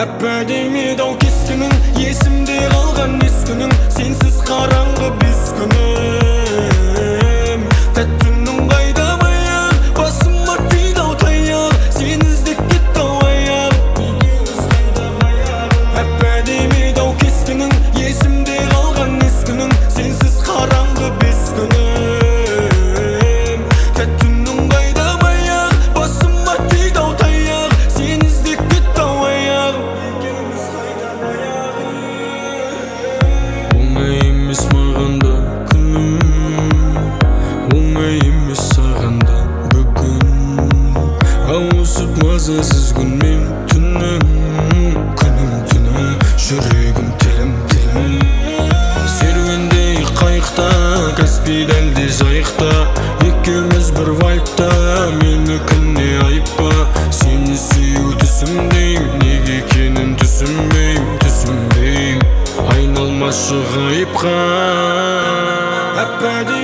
әп-әдемі-ау кескінің, есімде қалған ескінің, сенсіз қараңғы бес күнім. Тәттінің қайда баяқ, басыма тиді-ау таяқ, сен іздеп кетті-ау аяқ. Әп-әдемі-ау кескінің, есімде қалған ескінің, сенсіз қараңғы бес күнім. Тәттінің қайда баяқ, басыма тиді-ау таяқ, сен іздеп кетті-ау аяқ. Оңай емес мағанда күнім, оңай емес сағанда бүгін. Ауысып мазасыз күн мен түнім, күнім түнім, жүрегім тілім тілім. Серуендей қайықта, Каспий дәлде жайықта, екеуміз бір вайпта, менікіне айыппа. Сені сүю түсімдейм, неге екенін түсінбейм, айналмашы ғайыпқа. Әп-әдемі